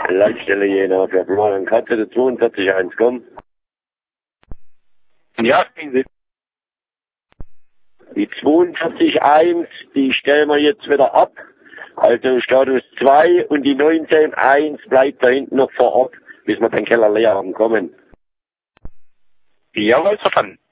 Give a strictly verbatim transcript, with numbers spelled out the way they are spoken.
Leitstelle Jena für Florian Katze, der zweiundvierzig eins, komm. Ja, sehen Sie. Die zweiundvierzig eins, die stellen wir jetzt wieder ab. Also Status zwei und die neunzehn eins bleibt da hinten noch vor Ort, bis wir den Keller leer haben kommen. Jawohl, verstanden.